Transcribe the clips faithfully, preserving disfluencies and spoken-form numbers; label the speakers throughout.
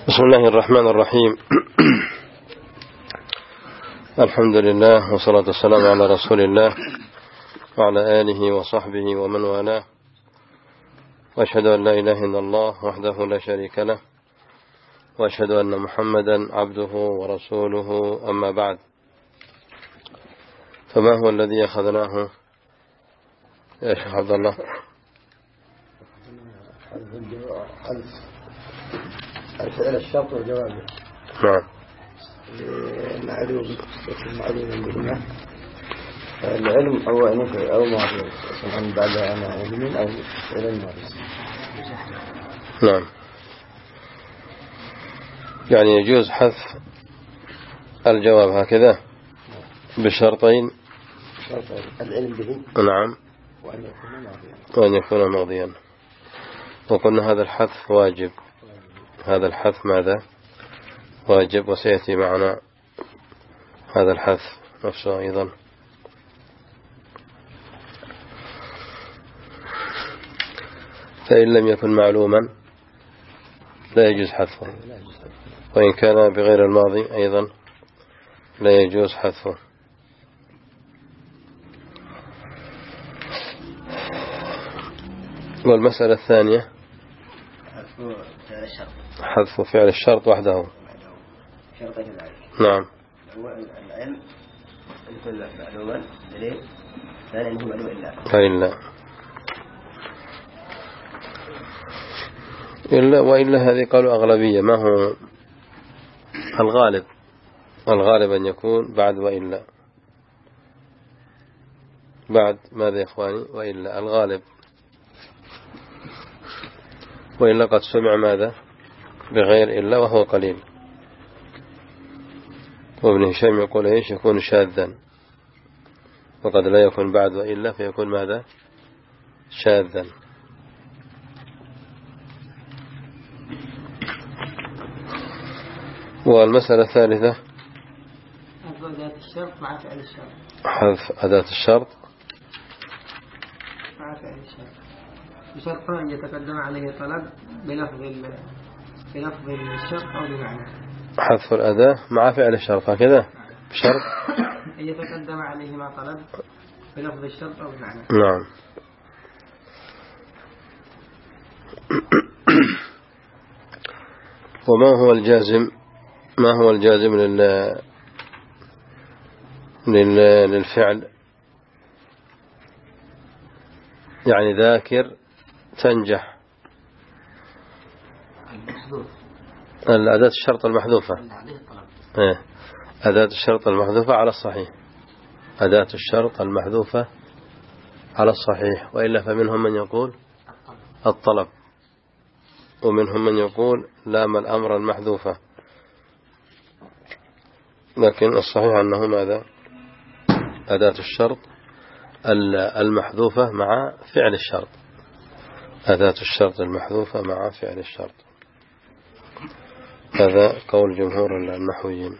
Speaker 1: بسم الله الرحمن الرحيم. الحمد لله والصلاة والسلام على رسول الله وعلى آله وصحبه ومن والاه، وأشهد أن لا إله إلا الله وحده لا شريك له، وأشهد أن محمدا عبده ورسوله. أما بعد، فما هو الذي أخذناه يا شيخ عبد الله؟
Speaker 2: الفعل الشرط والجواب.
Speaker 1: نعم.
Speaker 2: معلوم معلوم بالله. العلم هو نفع أو معلوم سواء بعد أنا علم أو علم معلوم.
Speaker 1: نعم، يعني يجوز حذف الجواب هكذا بشرطين:
Speaker 2: العلم به،
Speaker 1: نعم،
Speaker 2: وأن يكون ماضيا
Speaker 1: وأن يكون ماضيا. وقلنا هذا الحذف واجب، هذا الحذف ماذا؟ واجب، وسيأتي معنا هذا الحذف نفسه أيضا. فإن لم يكن معلوما لا يجوز حذفه، وإن كان بغير الماضي أيضا لا يجوز حذفه. والمسألة الثانية حذف فعل الشرط وحده. نعم.
Speaker 2: العلم يكون معلوما دليل ثاني أنه معلوم إلا
Speaker 1: فإلا إلا وإلا هذه قالوا أغلبية، ما هو الغالب؟ الغالب أن يكون بعد وإلا. بعد ماذا يا إخواني؟ وإلا الغالب. وإلا قد سمع ماذا؟ بغير إلا وهو قليل. وابن هشام يقول إيش؟ يكون شاذا، وقد لا يكون بعد وإلا فيكون ماذا؟ شاذا. والمسألة الثالثة
Speaker 3: حذف أداة الشرط مع فعل الشرط.
Speaker 1: حذف أداة الشرط
Speaker 3: مع فعل الشرط بشرط أن يتقدم عليه طلب بلفظ بلفظ الشرط أو بمعنى.
Speaker 1: حذف الأداة مع فعل الشرط هكذا بشرط
Speaker 3: أن يتقدم عليه ما طلب بلفظ الشرط أو بمعنى.
Speaker 1: نعم. وما هو الجازم؟ ما هو الجازم لل... لل... للفعل؟ يعني ذاكر تنجح، الأداة الشرط المحذوفة. إيه؟ أداة الشرط المحذوفة على الصحيح، أداة الشرط المحذوفة على الصحيح. وإلا فمنهم من يقول الطلب، ومنهم من يقول لام الأمر المحذوفة، لكن الصحيح أنه ماذا؟ أداة الشرط المحذوفة مع فعل الشرط، أداة الشرط المحذوفة مع فعل الشرط. هذا قول جمهور النحويين.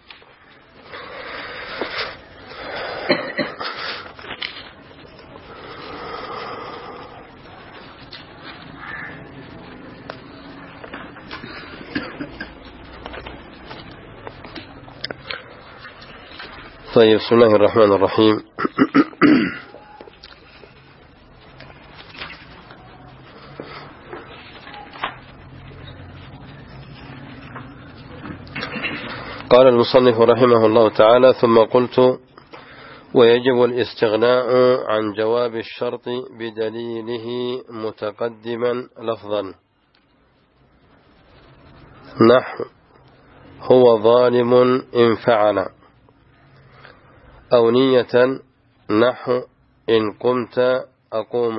Speaker 1: طيب، بسم الله الرحمن الرحيم. قال المصنف رحمه الله تعالى: ثم قلت: ويجب الاستغناء عن جواب الشرط بدليله متقدما لفظا، نحو هو ظالم إن فعل، أو نية نحو إن قمت أقوم.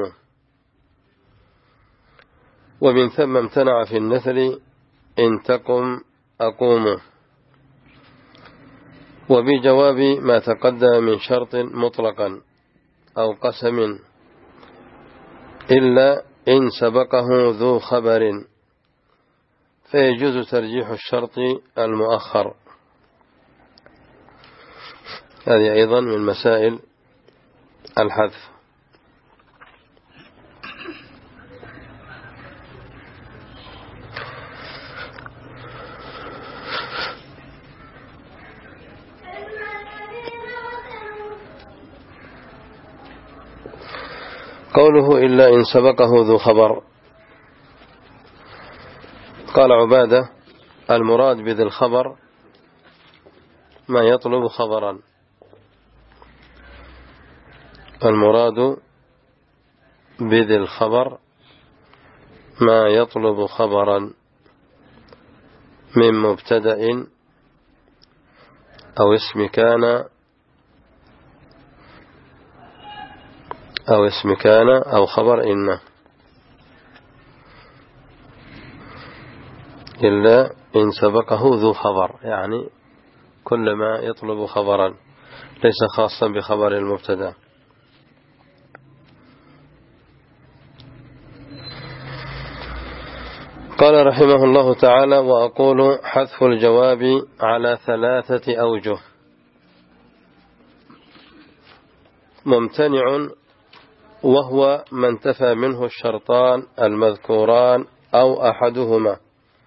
Speaker 1: ومن ثم امتنع في النثر إن تقم أقوم. وبجواب ما تقدم من شرط مطلقا أو قسم، إلا إن سبقه ذو خبر، فيجوز ترجيح الشرط المؤخر. هذه أيضا من مسائل الحذف. قوله إلا إن سبقه ذو خبر. قال عبادة المراد بذي الخبر ما يطلب خبرا. المراد بذي الخبر ما يطلب خبرا من مبتدأ أو اسم كان أو اسم كان أو خبر إن. إلا إن سبقه ذو خبر، يعني كل ما يطلب خبرا ليس خاصا بخبر المبتدأ. قال رحمه الله تعالى: وأقول حذف الجواب على ثلاثة أوجه: ممتنع وهو ما انتفى منه الشرطان المذكوران أو أحدهما.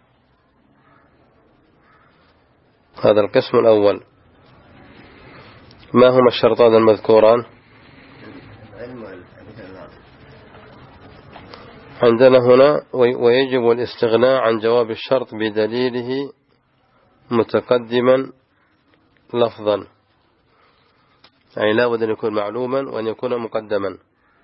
Speaker 1: هذا القسم الأول. ما هما الشرطان المذكوران؟ عندنا هنا ويجب الاستغناء عن جواب الشرط بدليله متقدما لفظا، يعني لا بد أن يكون معلوما وأن يكون مقدما.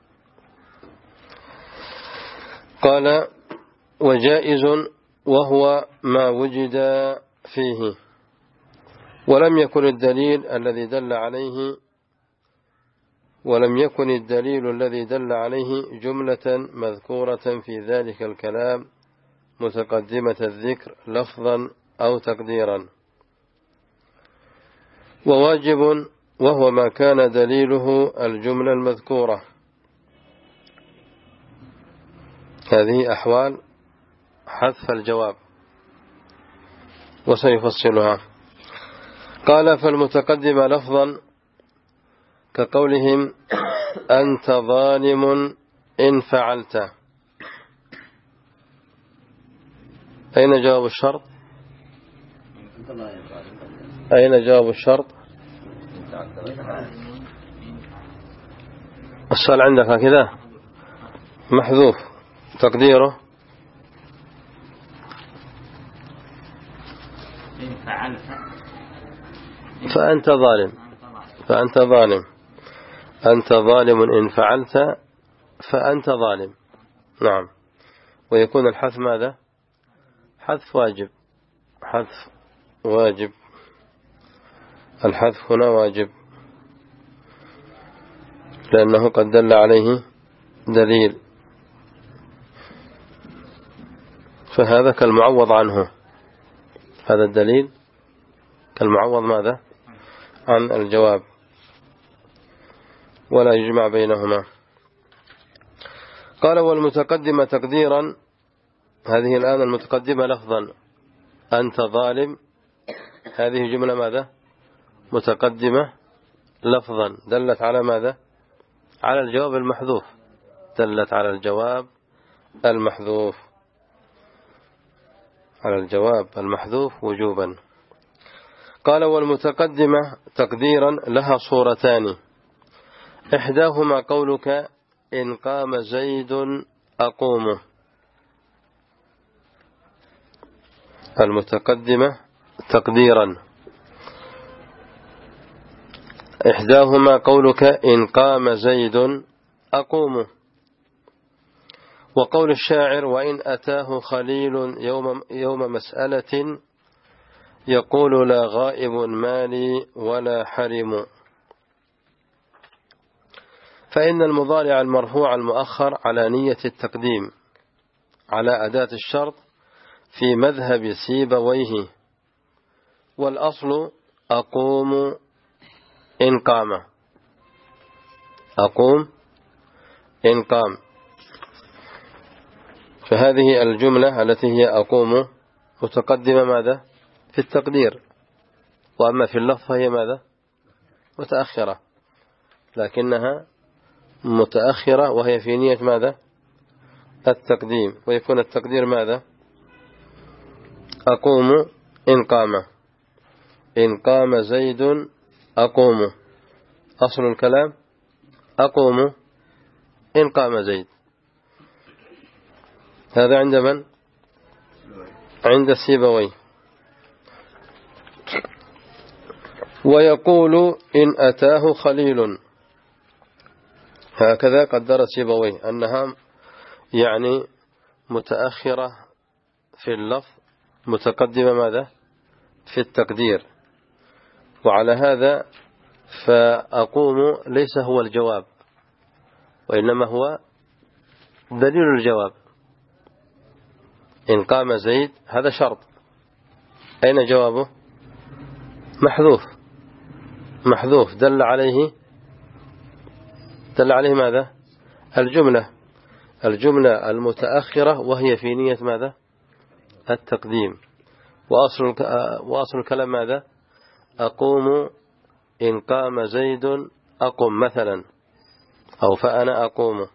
Speaker 1: قال: وجائز وهو ما وجد فيه ولم يكن الدليل الذي دل عليه ولم يكن الدليل الذي دل عليه جملة مذكورة في ذلك الكلام متقدمة الذكر لفظا أو تقديرا. وواجب وهو ما كان دليله الجملة المذكورة. هذه أحوال حذف الجواب وسيفصلها. قال: فالمتقدم لفظا كقولهم أنت ظالم إن فعلت. أين جواب الشرط؟ أين جواب الشرط؟ السؤال عندك كذا محذوف تقديره فأنت ظالم. فأنت ظالم أنت ظالم إن فعلت فأنت ظالم. نعم. ويكون الحذف ماذا؟ حذف واجب. حذف واجب. الحذف هنا واجب لأنه قد دل عليه دليل، فهذا كالمعوض عنه. هذا الدليل كالمعوض ماذا؟ عن الجواب، ولا يجمع بينهما. قال: والمتقدمة تقديرا. هذه الآن المتقدمة لفظا أنت ظالم، هذه جملة ماذا؟ متقدمة لفظا دلت على ماذا؟ على الجواب المحذوف. دلت على الجواب المحذوف على الجواب المحذوف وجوبا. قال: والمتقدمة تقديرا لها صورتان: إحداهما قولك إن قام زيد أقوم. المتقدمة تقديرا إحداهما قولك إن قام زيد أقوم. وقول الشاعر: وإن أتاه خليل يوم, يوم مسألة يقول لا غائب مالي ولا حرم. فإن المضارع المرفوع المؤخر على نية التقديم على أداة الشرط في مذهب سيبويه، والأصل أقوم إن قام. أقوم إن قام. فهذه الجملة التي هي أقوم متقدمة ماذا؟ في التقدير، وأما في اللفظ هي ماذا؟ متأخرة، لكنها متأخرة وهي في نية ماذا؟ التقديم. ويكون التقدير ماذا؟ أقوم إن قام. إن قام زيد أقوم. أصل الكلام أقوم إن قام زيد. هذا عند من؟ عند السيبوي. ويقول إن أتاه خليل، هكذا قدر السيبوي أنها يعني متأخرة في اللفظ متقدمة ماذا؟ في التقدير. وعلى هذا فأقوم ليس هو الجواب، وإنما هو دليل الجواب. إن قام زيد هذا شرط، أين جوابه؟ محذوف، محذوف دل عليه دل عليه ماذا؟ الجملة الجملة المتأخرة، وهي في نية ماذا؟ التقديم. وأصل وأصل الكلام ماذا؟ أقوم إن قام زيد أقم مثلا، أو فأنا أقوم.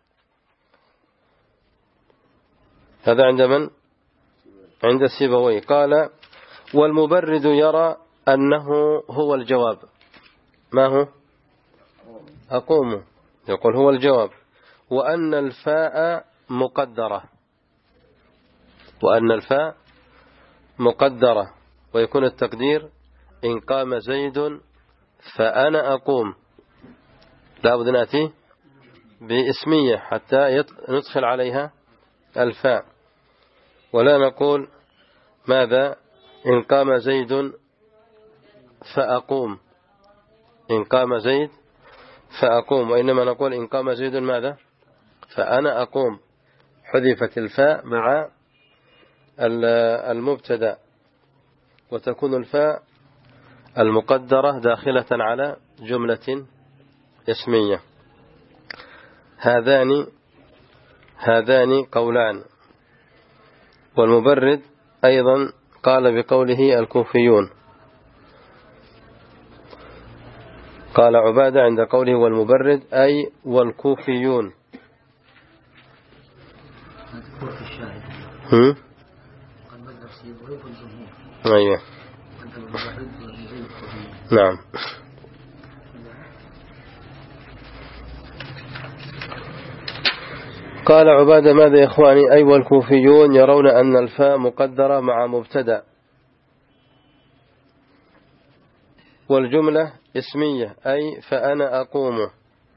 Speaker 1: هذا عند من؟ عند السيبوي. قال والمبرد يرى أنه هو الجواب. ما هو؟ أقوم، يقول هو الجواب. وأن الفاء مقدرة، وأن الفاء مقدرة، ويكون التقدير إن قام زيد فأنا أقوم. لا بد نأتي باسمية حتى ندخل عليها الفاء، ولا نقول ماذا؟ إن قام زيد فأقوم، إن قام زيد فأقوم، وإنما نقول إن قام زيد ماذا؟ فأنا أقوم. حذفت الفاء مع المبتدأ، وتكون الفاء المقدرة داخلة على جملة اسمية. هذان هذان قولان. والمبرد أيضا قال بقوله الكوفيون. قال عبادة عند قوله والمبرد أي والكوفيون. هم؟ أيوة. نعم. قال عبادة ماذا يا إخواني؟ أي والكوفيون يرون أن الفاء مقدرة مع مبتدأ، والجملة اسمية أي فأنا أقوم.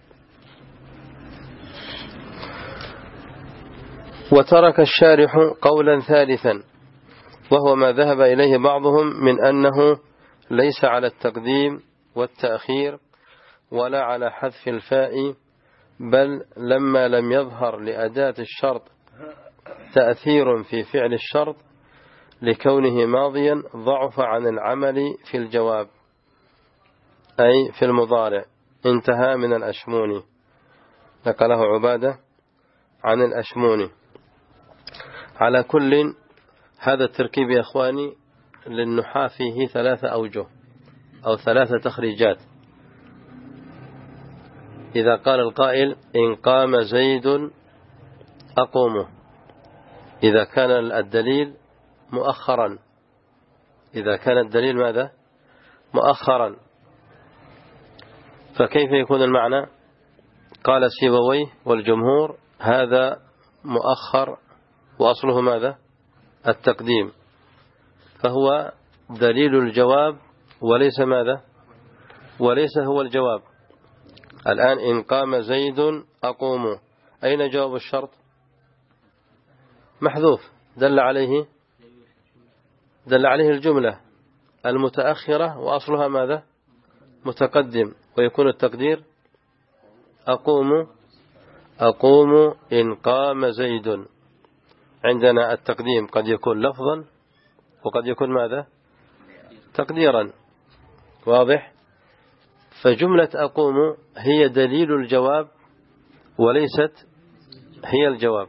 Speaker 1: وترك الشارح قولا ثالثا، وهو ما ذهب إليه بعضهم من أنه ليس على التقديم والتأخير ولا على حذف الفاء، بل لما لم يظهر لأداة الشرط تأثير في فعل الشرط لكونه ماضيا ضعف عن العمل في الجواب، أي في المضارع. انتهى من الأشموني، نقله عبادة عن الأشموني. على كل هذا التركيب يا أخواني للنحاة فيه ثلاثة أوجه أو ثلاثة تخريجات. إذا قال القائل إن قام زيد أقوم، إذا كان الدليل مؤخرا، إذا كان الدليل ماذا؟ مؤخرا، فكيف يكون المعنى؟ قال سيبويه والجمهور هذا مؤخر وأصله ماذا؟ التقديم، فهو دليل الجواب وليس ماذا؟ وليس هو الجواب. الآن إن قام زيد أقوم، أين جواب الشرط؟ محذوف، دل عليه دل عليه الجملة المتأخرة وأصلها ماذا؟ متقدم، ويكون التقدير أقوم أقوم إن قام زيد. عندنا التقديم قد يكون لفظا وقد يكون ماذا؟ تقديرا. واضح؟ فجملة أقوم هي دليل الجواب وليست هي الجواب.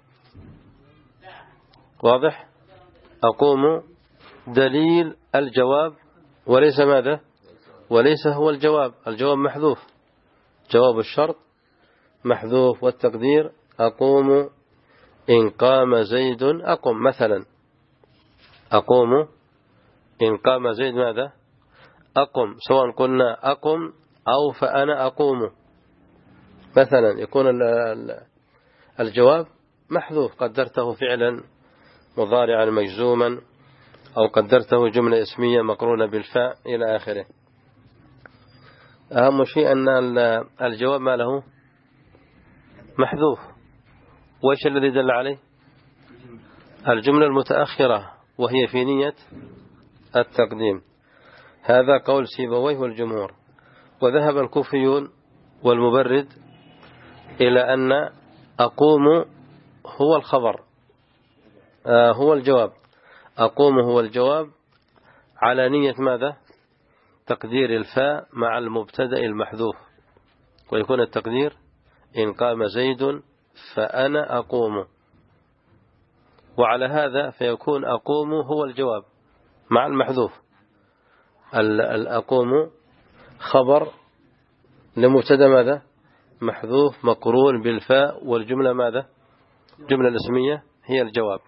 Speaker 1: واضح؟ أقوم دليل الجواب وليس ماذا؟ وليس هو الجواب. الجواب محذوف، جواب الشرط محذوف، والتقدير أقوم إن قام زيد أقم مثلا. أقوم إن قام زيد ماذا؟ أقم، سواء قلنا أقم أو فأنا أقوم مثلا يكون الجواب محذوف، قدرته فعلا مضارعا مجزوما، أو قدرته جملة اسمية مقرونة بالفاء إلى آخره. أهم شيء أن الجواب ما له محذوف. وإيش الذي دل عليه؟ الجملة المتأخرة وهي في نية التقديم. هذا قول سيبويه والجمهور. وذهب الكوفيون والمبرد إلى أن أقوم هو الخبر، آه هو الجواب، أقوم هو الجواب على نية ماذا؟ تقدير الفاء مع المبتدأ المحذوف، ويكون التقدير إن قام زيد فأنا أقوم. وعلى هذا فيكون أقوم هو الجواب مع المحذوف. الأقوم خبر لمبتدأ ماذا؟ محذوف مقرون بالفاء، والجملة ماذا؟ جملة الاسمية هي الجواب.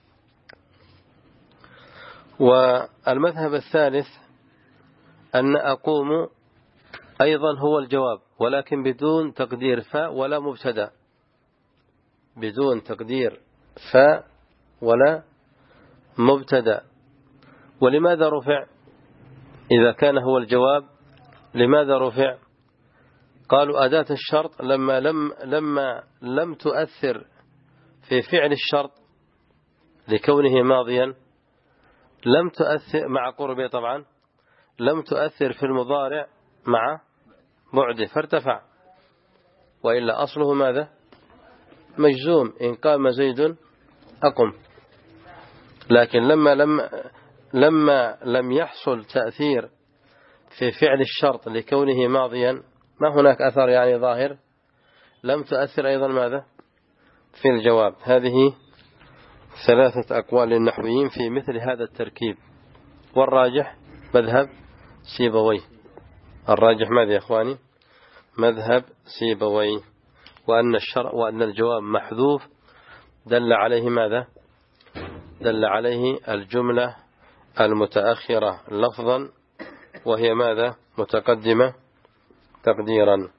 Speaker 1: والمذهب الثالث أن أقوم أيضا هو الجواب، ولكن بدون تقدير فاء ولا مبتدأ، بدون تقدير فاء ولا مبتدأ. ولماذا رفع إذا كان هو الجواب؟ لماذا رفع؟ قالوا أداة الشرط لما لم لما لم تؤثر في فعل الشرط لكونه ماضيا، لم تؤثر مع قربه طبعا، لم تؤثر في المضارع مع بعده فارتفع، وإلا أصله ماذا؟ مجزوم، إن قام زيد أقم. لكن لما لم لما لم يحصل تأثير في فعل الشرط لكونه ماضيا، ما هناك أثر يعني ظاهر، لم تؤثر أيضا ماذا؟ في الجواب. هذه ثلاثة أقوال للنحويين في مثل هذا التركيب، والراجح مذهب سيبويه. الراجح ماذا يا إخواني؟ مذهب سيبويه، وأن الشرع وأن الجواب محذوف دل عليه ماذا؟ دل عليه الجملة المتأخرة لفظا، وهي ماذا؟ متقدمة تقديرا.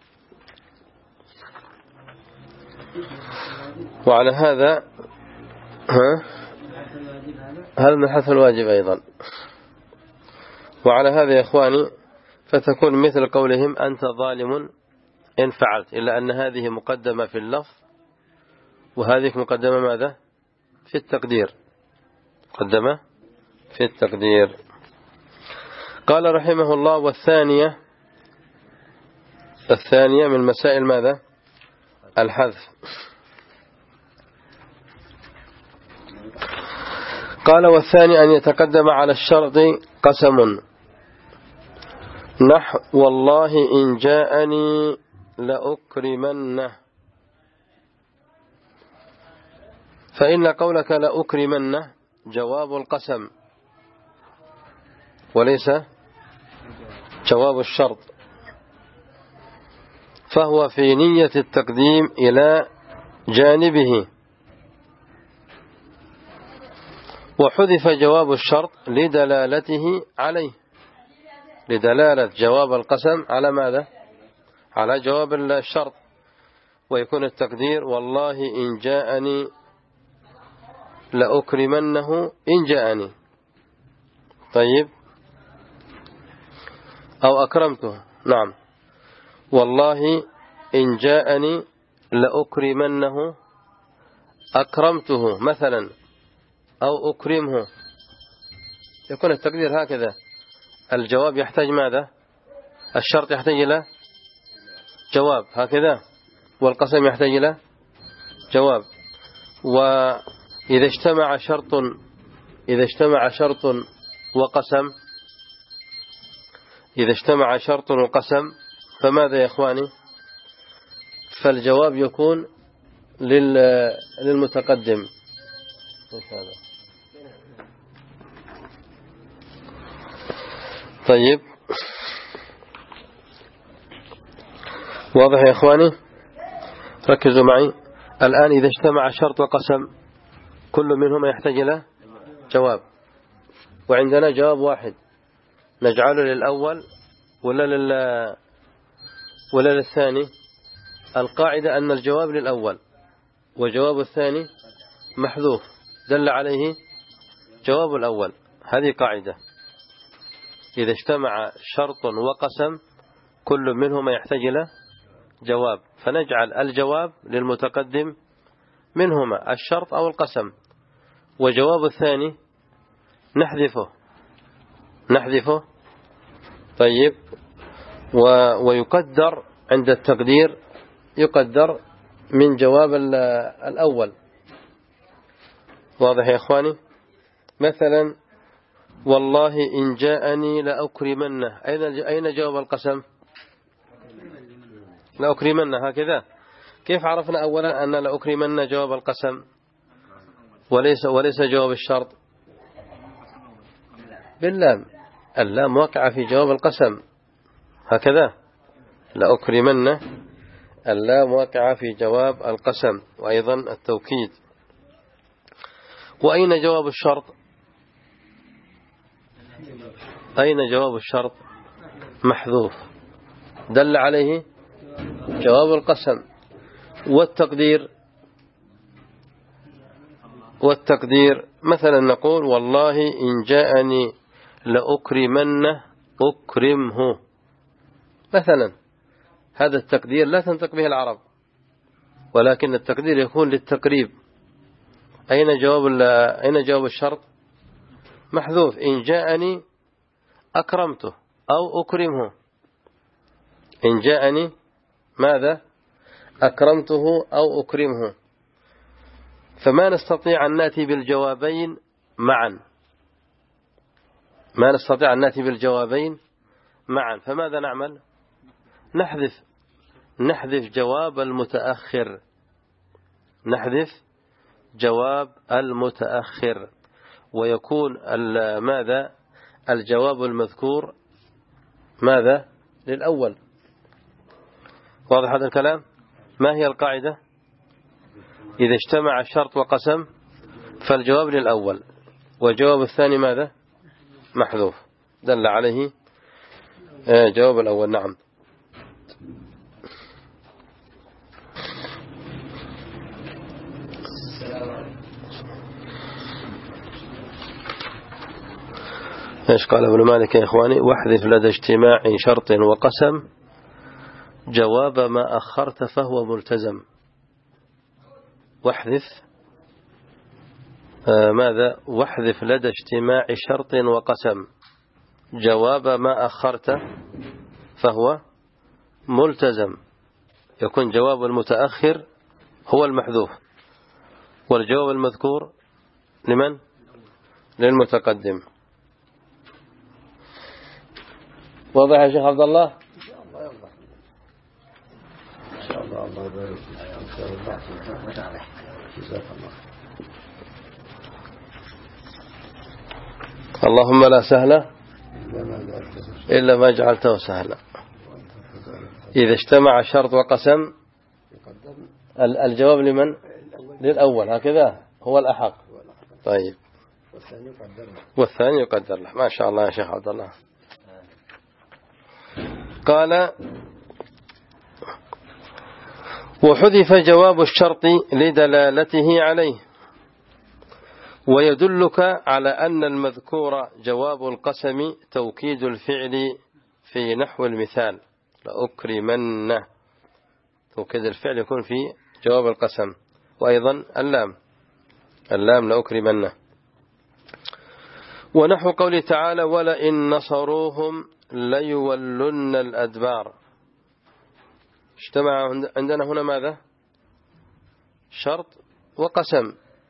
Speaker 1: وعلى هذا ها هذا من حذف الواجب أيضا. وعلى هذا يا إخواني فتكون مثل قولهم أنت ظالم إن فعلت، إلا أن هذه مقدمة في اللفظ وهذه مقدمة ماذا؟ في التقدير، مقدمة في التقدير. قال رحمه الله: والثانية الثانية من مسائل ماذا؟ الحذف. قال: والثاني أن يتقدم على الشرط قسم، نحو والله إن جاءني لأكرمنه. فإن قولك لأكرمنه جواب القسم وليس جواب الشرط، فهو في نية التقديم إلى جانبه، وحذف جواب الشرط لدلالته عليه، لدلالة جواب القسم على ماذا؟ على جواب الشرط، ويكون التقدير والله إن جاءني لأكرمنه إن جاءني. طيب، أو أكرمته، نعم، والله إن جاءني لأكرمنه أكرمته مثلا، أو أكرمه، يكون التقدير هكذا. الجواب يحتاج ماذا؟ الشرط يحتاج إلى جواب هكذا، والقسم يحتاج إلى جواب. وإذا اجتمع شرط إذا اجتمع شرط وقسم إذا اجتمع شرط وقسم فماذا يا إخواني؟ فالجواب يكون للمتقدم. طيب، واضح يا إخواني؟ ركزوا معي الآن. إذا اجتمع شرط وقسم كل منهما يحتاج إلى جواب، وعندنا جواب واحد، نجعله للأول ولا لل ولا للثاني؟ القاعدة أن الجواب للأول وجواب الثاني محذوف، دل عليه جواب الأول. هذه قاعدة. إذا اجتمع شرط وقسم كل منهما يحتاج إلى جواب، فنجعل الجواب للمتقدم منهما الشرط أو القسم، وجواب الثاني نحذفه نحذفه طيب. ويقدر عند التقدير يقدر من جواب الأول. واضح يا إخواني؟ مثلا والله إن جاءني لأكرمنه، أين أين جواب القسم؟ لأكرمنه. هكذا. كيف عرفنا أولا أن لأكرمنه جواب القسم وليس وليس جواب الشرط؟ باللام، اللام واقعة في جواب القسم. هكذا لأكرمنه، اللام واقعة في جواب القسم وأيضا التوكيد. وأين جواب الشرط؟ أين جواب الشرط؟ محذوف، دل عليه جواب القسم. والتقدير والتقدير مثلا نقول والله إن جاءني لأكرمنه أكرمه مثلا. هذا التقدير لا تنطق به العرب، ولكن التقدير يكون للتقريب. أين جواب أين جواب الشرط؟ محذوف. إن جاءني أكرمته أو أكرمه. إن جاءني ماذا؟ أكرمته أو أكرمه. فما نستطيع أن نأتي بالجوابين معا، ما نستطيع أن نأتي بالجوابين معا. فماذا نعمل؟ نحذف نحذف جواب المتأخر نحذف جواب المتأخر ويكون ماذا؟ الجواب المذكور ماذا؟ للأول. واضح هذا الكلام؟ ما هي القاعدة؟ إذا اجتمع شرط وقسم فالجواب للأول وجواب الثاني ماذا؟ محذوف، دل عليه جواب الأول. نعم. ايش قال ابن مالك يا إخواني؟ واحذف لدى اجتماع شرط وقسم جواب ما أخرت فهو ملتزم. واحذف آه ماذا؟ واحذف لدى اجتماع شرط وقسم جواب ما أخرت فهو ملتزم. يكون جواب المتأخر هو المحذوف والجواب المذكور لمن؟ للمتقدم. واضح يا شيخ عبد الله؟
Speaker 2: إن شاء الله. الله يبارك فيك.
Speaker 1: اللهم لا سهل إلا ما جعلته سهلا. إذا اجتمع شرط وقسم الجواب لمن؟ للأول. هكذا هو الأحق. طيب. والثاني يقدر له. ما شاء الله يا شيخ عبد الله. قال وحذف جواب الشرط لدلالته عليه، ويدلك على أن المذكور جواب القسم توكيد الفعل في نحو المثال لأكرمن. توكيد الفعل يكون في جواب القسم. وأيضا اللام اللام لأكرمن. ونحو قوله تعالى ولئن نصروهم ليولن الأدبار. اجتمع عندنا هنا ماذا؟ شرط وقسم.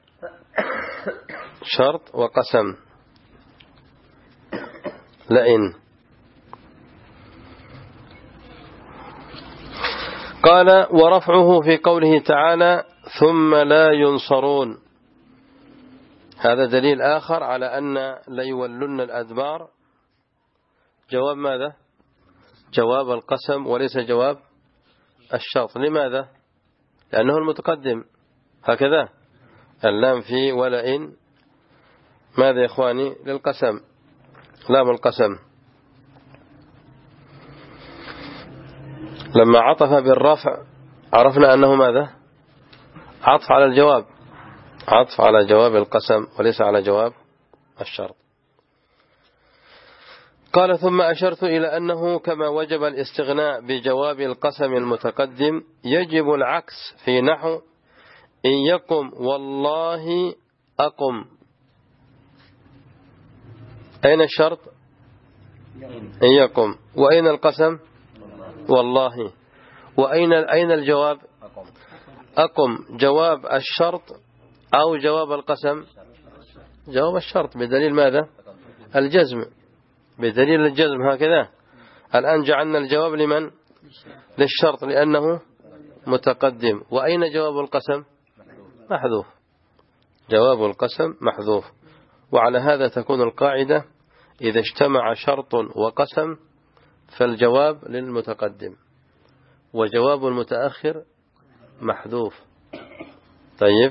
Speaker 1: شرط وقسم. لئن. قال ورفعه في قوله تعالى ثم لا ينصرون. هذا دليل آخر على أن ليولن الأدبار جواب ماذا؟ جواب القسم وليس جواب الشرط. لماذا؟ لأنه المتقدم. هكذا اللام في ولئن ماذا يا إخواني؟ للقسم، لام القسم. لما عطف بالرفع عرفنا أنه ماذا؟ عطف على الجواب، عطف على جواب القسم وليس على جواب الشرط. قال ثم أشرت إلى أنه كما وجب الاستغناء بجواب القسم المتقدم يجب العكس في نحو إن يقم والله أقم. أين الشرط؟ إن يقم. وأين القسم؟ والله. وأين أين الجواب؟ أقم. جواب الشرط أو جواب القسم؟ جواب الشرط بدليل ماذا؟ الجزم، بدليل الجزم هكذا. الآن جعلنا الجواب لمن؟ للشرط لأنه متقدم. وأين جواب القسم؟ محذوف. جواب القسم محذوف. وعلى هذا تكون القاعدة إذا اجتمع شرط وقسم فالجواب للمتقدم وجواب المتأخر محذوف. طيب،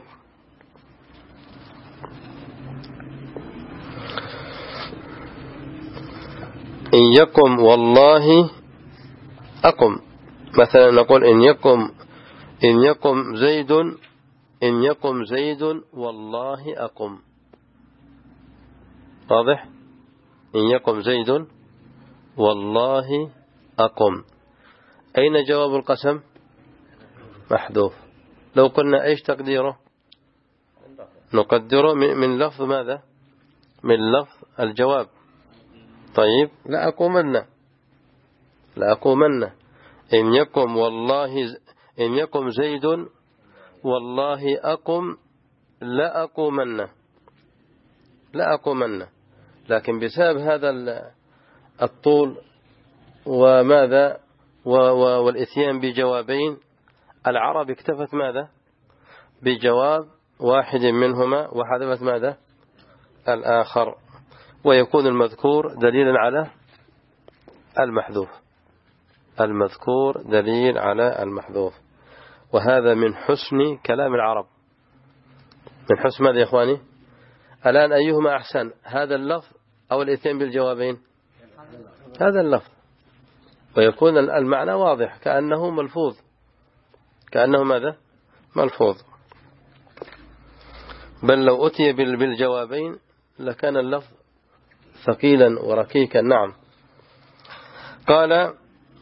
Speaker 1: إن يقم والله أقم، مثلا نقول إن يقم إن يقم زيد إن يقم زيد والله أقم. واضح؟ إن يقم زيد والله أقم. أين جواب القسم؟ محذوف. لو قلنا إيش تقديره؟ نقدره من لفظ ماذا؟ من لفظ الجواب. طيب، لا أقومن لا أقومن إن يقم والله إن يقم زيد والله أقم لا أقومن لا أقومن. لكن بسبب هذا الطول وماذا والإتيان بجوابين العرب اكتفت ماذا؟ بجواب واحد منهما وحذفت ماذا؟ الآخر، ويكون المذكور دليلا على المحذوف. المذكور دليل على المحذوف. وهذا من حسن كلام العرب. من حسن ماذا يا إخواني؟ الآن أيهما أحسن، هذا اللفظ أو الإتيان بالجوابين؟ هذا اللفظ، ويكون المعنى واضح كأنه ملفوظ، كأنه ماذا؟ ملفوظ. بل لو أتي بالجوابين لكان اللفظ ثقيلا وركيكا. نعم. قال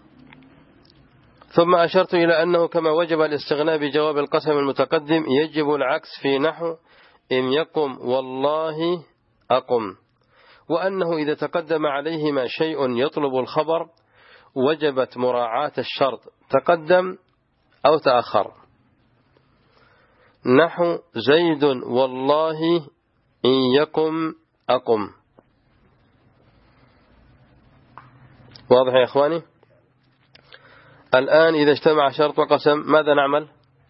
Speaker 1: ثم أشرت إلى أنه كما وجب الاستغناء بجواب القسم المتقدم يجب العكس في نحو إن يقم والله أقم، وأنه إذا تقدم عليهما شيء يطلب الخبر وجبت مراعاة الشرط تقدم أو تأخر. نحو زيد والله إن يقم أقم. واضح يا إخواني؟ الآن إذا اجتمع شرط وقسم ماذا نعمل؟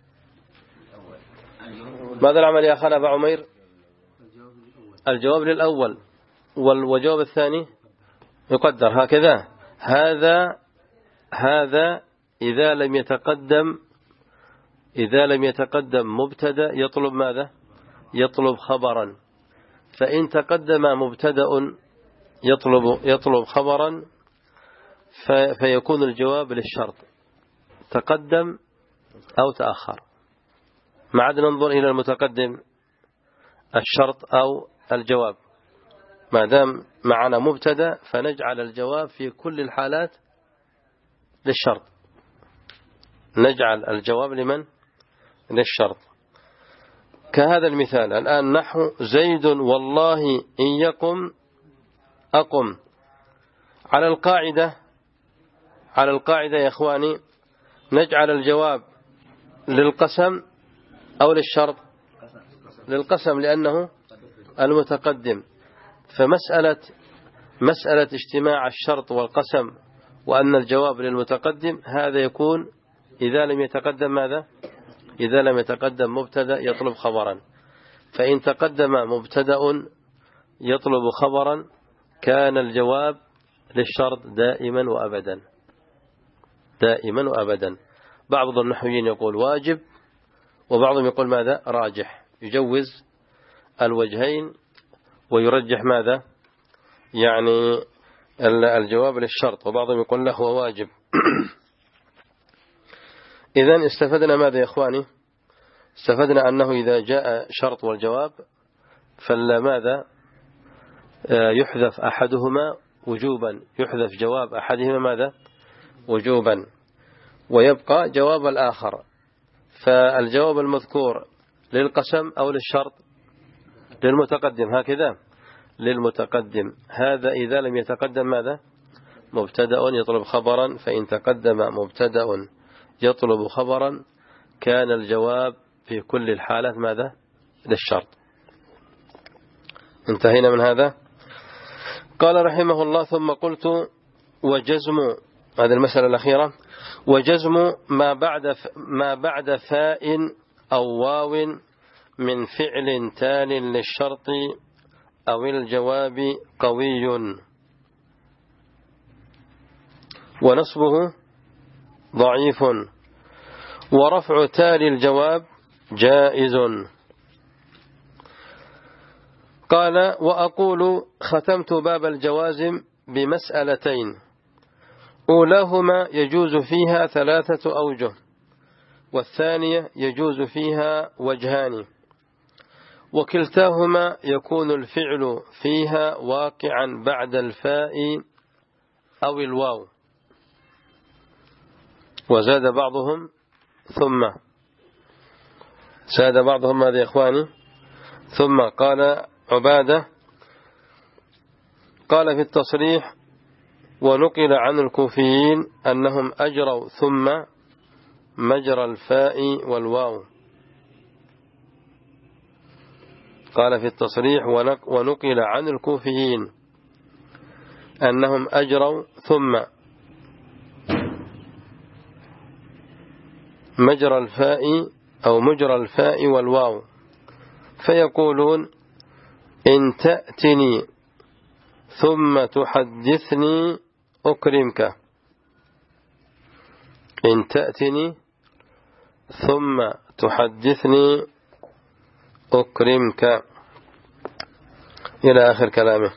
Speaker 1: ماذا نعمل يا أخانا أبا عمير؟ الجواب للأول والجواب الثاني يقدر هكذا. هذا هذا إذا لم يتقدم إذا لم يتقدم مبتدأ يطلب ماذا؟ يطلب خبرا. فإن تقدم مبتدأ يطلب يطلب خبرا فيكون الجواب للشرط تقدم أو تأخر. ما عاد ننظر إلى المتقدم الشرط أو الجواب، ما دام معنا مبتدأ فنجعل الجواب في كل الحالات للشرط. نجعل الجواب لمن؟ للشرط. كهذا المثال الآن نحو زيد والله إن يقم أقم. على القاعدة على القاعدة يا إخواني نجعل الجواب للقسم أو للشرط؟ للقسم لأنه المتقدم. فمسألة مسألة اجتماع الشرط والقسم وأن الجواب للمتقدم هذا يكون إذا لم يتقدم ماذا؟ إذا لم يتقدم مبتدأ يطلب خبرا. فإن تقدم مبتدأ يطلب خبرا كان الجواب للشرط دائما وأبدا، دائما وأبدا. بعض النحويين يقول واجب وبعضهم يقول ماذا؟ راجح، يجوز الوجهين ويرجح ماذا؟ يعني الجواب للشرط، وبعضهم يقول له هو واجب. إذن استفدنا ماذا يا إخواني؟ استفدنا أنه إذا جاء شرط والجواب فلا ماذا يحذف أحدهما وجوبا، يحذف جواب أحدهما ماذا وجوبا، ويبقى جواب الآخر. فالجواب المذكور للقسم أو للشرط؟ للمتقدم، هكذا للمتقدم. هذا إذا لم يتقدم ماذا مبتدأ يطلب خبرا، فإن تقدم مبتدأ يطلب خبرا كان الجواب في كل الحالات ماذا للشرط. انتهينا من هذا. قال رحمه الله: ثم قلت وجزم، هذه المسألة الأخيرة، وجزم ما بعد ما بعد فاء أو واو من فعل تال للشرط أو الجواب قوي، ونصبه ضعيف، ورفع تال الجواب جائز. قال: وأقول ختمت باب الجوازم بمسألتين، أولاهما يجوز فيها ثلاثة أوجه، والثانية يجوز فيها وجهان، وكلتاهما يكون الفعل فيها واقعا بعد الفاء أو الواو. وزاد بعضهم ثم، زاد بعضهم ماذا يا إخواني؟ ثم. قال عبادة قال في التصريح: ونقل عن الكوفيين أنهم أجروا ثم مجرى الفاء والواو. قال في التصريح: ونقل عن الكوفيين أنهم أجروا ثم مجرى الفاء أو مجرى الفاء والواو، فيقولون: إن تأتني ثم تحدثني أكرمك، إن تأتني ثم تحدثني أكرمك، إلى آخر كلامه.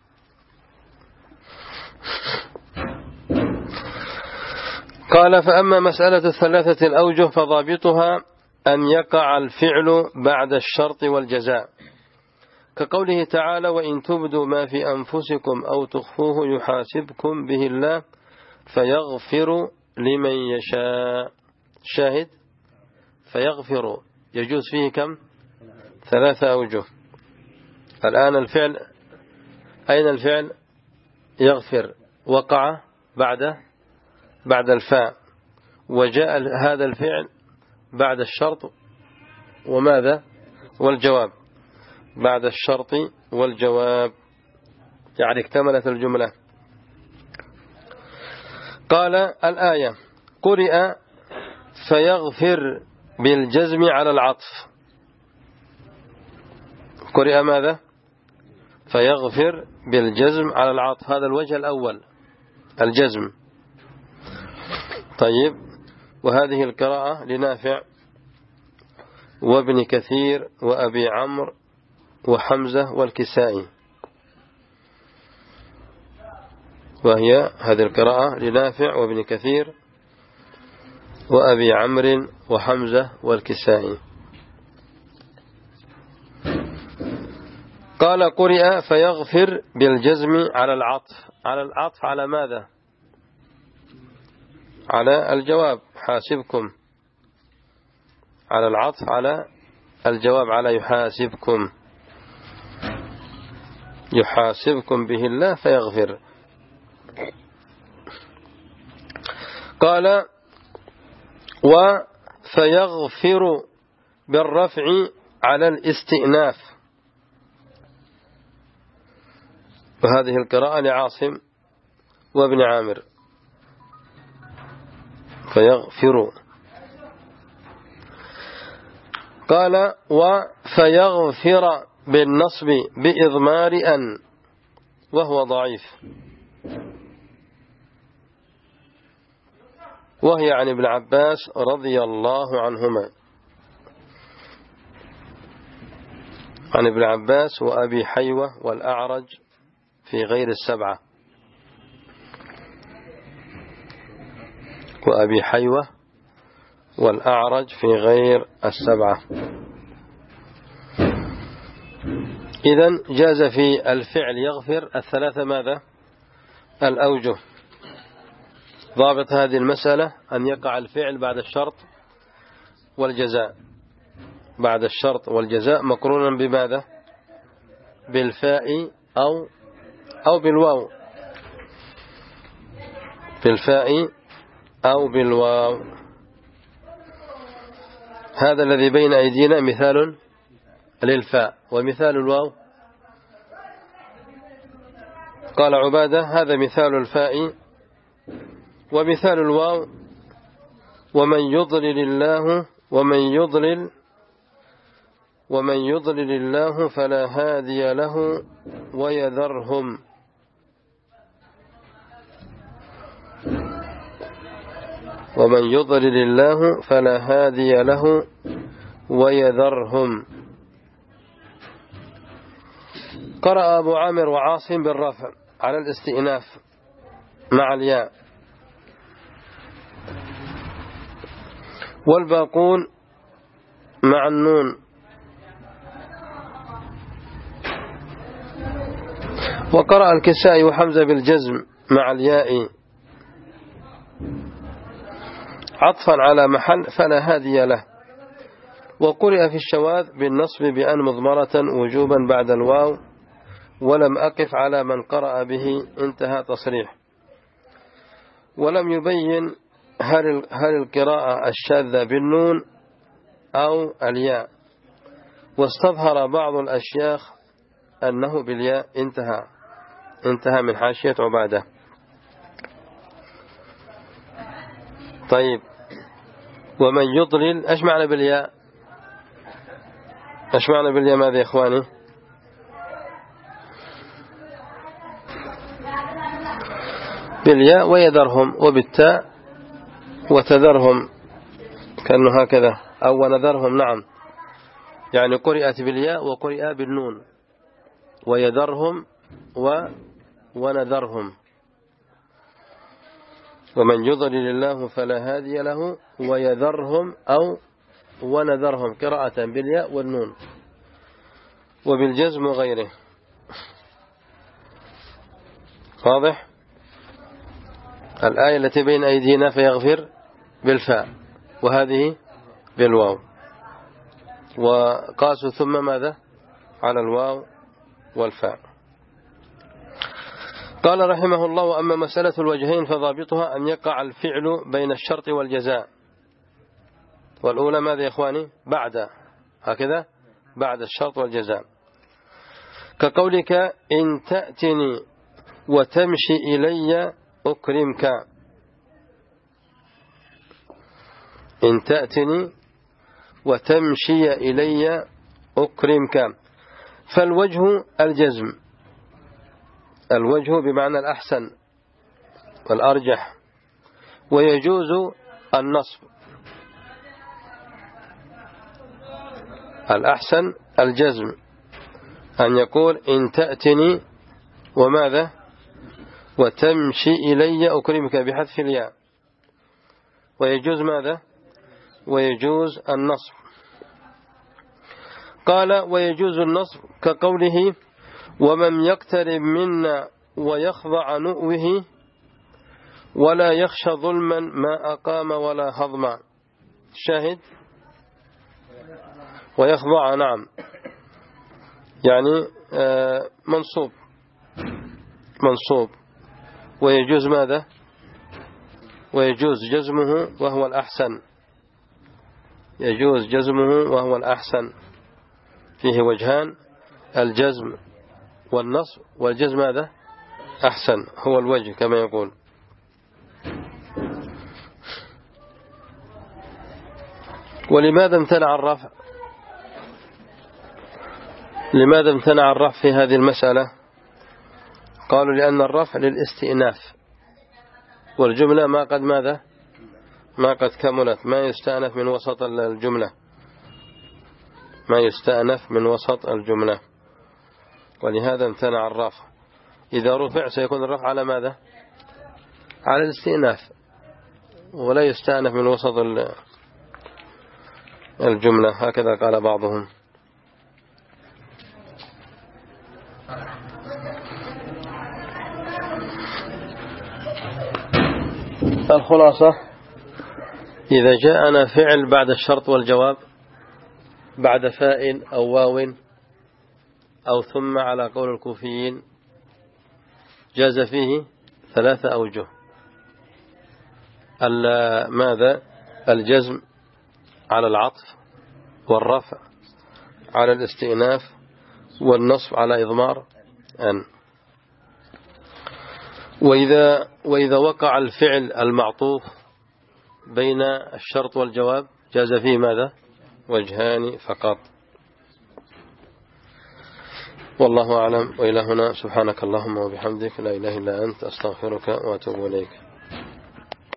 Speaker 1: قال: فأما مسألة الثلاثة الأوجه فضابطها أن يقع الفعل بعد الشرط والجزاء، كقوله تعالى: وإن تبدوا ما في أنفسكم أو تخفوه يحاسبكم به الله فيغفر لمن يشاء. شاهد: فيغفر يجوز فيه كم؟ ثلاثة أوجه. الآن الفعل، أين الفعل؟ يغفر، وقع بعد بعد الفاء، وجاء هذا الفعل بعد الشرط وماذا والجواب، بعد الشرط والجواب، يعني اكتملت الجملة. قال: الآية قرئ فيغفر بالجزم على العطف. قرئ ماذا؟ فيغفر بالجزم على العطف، هذا الوجه الأول الجزم. طيب، وهذه القراءة لنافع وابن كثير وأبي عمرو وحمزة والكسائي، وهي هذه القراءة لنافع وابن كثير وأبي عمرو وحمزة والكسائي. قال: قرئ فيغفر بالجزم على العطف. على العطف على ماذا؟ على الجواب، حاسبكم، على العطف على الجواب، على يحاسبكم، يحاسبكم به الله فيغفر. قال: وفيغفر بالرفع على الاستئناف، وهذه القراءة لعاصم وابن عامر. فيغفر. قال: وفيغفر بالنصب بإضمار أن، وهو ضعيف، وهي عن ابن عباس رضي الله عنهما، عن ابن عباس وأبي حيوة والأعرج في غير السبعة، وأبي حيوة والأعرج في غير السبعة. إذن جاز في الفعل يغفر الثلاثة ماذا؟ الأوجه. ضابط هذه المسألة أن يقع الفعل بعد الشرط والجزاء، بعد الشرط والجزاء مقرونا بماذا؟ بالفاء أو أو بالواو، بالفاء أو بالواو. هذا الذي بين أيدينا مثال للفاء، ومثال الواو قال عبادة هذا مثال الفاء ومثال الواو. ومن يضلل الله ومن يضلل ومن يضلل الله فلا هادي له ويذرهم. ومن يضلل الله فلا هادي له ويذرهم. قرأ أبو عامر وعاصم بالرفع على الاستئناف مع الياء، والباقون مع النون. وقرأ الكسائي وحمزة بالجزم مع الياء عطفا على محل فلا هادي له. وقرئ في الشواذ بالنصب بأن مضمرة وجوبا بعد الواو، ولم أقف على من قرأ به، انتهى تصريح. ولم يبين هل هل القراءة الشاذة بالنون أو الياء، واستظهر بعض الأشياخ أنه بالياء، انتهى انتهى من حاشية عبادة. طيب، ومن يضلل ايش معنى بالياء؟ ايش معنى بالياء ماذا يا إخواني؟ بالياء ويذرهم، وبالتاء وتذرهم، كأنه هكذا، أو ونذرهم. نعم، يعني قرئت بالياء وقرئ بالنون، ويذرهم و ونذرهم. ومن يضلل الله فلا هادي له ويذرهم أو ونذرهم، قراءة بالياء والنون وبالجزم وغيره. واضح؟ الآية التي بين أيدينا فيغفر بالفاء، وهذه بالواو، وقاسوا ثم ماذا على الواو والفاء. قال رحمه الله: وأما مسألة الوجهين فضابطها أن يقع الفعل بين الشرط والجزاء. والأولى ماذا يا إخواني؟ بعد، هكذا بعد الشرط والجزاء، كقولك إن تأتني وتمشي إلي أكرمك. إن تأتني وتمشي إلي أكرمك. فالوجه الجزم، الوجه بمعنى الأحسن والأرجح، ويجوز النصب. الأحسن الجزم، أن يقول إن تأتني وماذا وتمشي إلي أكرمك بحذف الياء. ويجوز ماذا؟ ويجوز النصب. قال: ويجوز النصب كقوله ومن يقترب منا ويخضع نؤوه ولا يخشى ظلما ما أقام ولا هضما. شاهد ويخضع، نعم، يعني منصوب منصوب. ويجوز ماذا؟ ويجوز جزمه وهو الأحسن، يجوز جزمه وهو الأحسن. فيه وجهان: الجزم والنصب، والجزم هذا أحسن، هو الوجه كما يقول. ولماذا امتنع الرفع؟ لماذا امتنع الرفع في هذه المسألة؟ قالوا لأن الرفع للاستئناف، والجملة ما قد ماذا ما قد كملت، ما يستأنف من وسط الجملة، ما يستأنف من وسط الجملة، ولهذا امتنع الرفع. إذا رفع سيكون الرفع على ماذا؟ على الاستئناف، ولا يستأنف من وسط الجملة، هكذا قال بعضهم. الخلاصة: إذا جاءنا فعل بعد الشرط والجواب بعد فاء أو واو أو ثم على قول الكوفيين جاز فيه ثلاثة أوجه. ماذا؟ الجزم على العطف، والرفع على الاستئناف، والنصب على إضمار أن. وإذا, وإذا وقع الفعل المعطوف بين الشرط والجواب جاز فيه ماذا؟ وجهان فقط. والله أعلم. وإلى هنا سبحانك اللهم وبحمدك لا إله إلا أنت أستغفرك وأتوب إليك.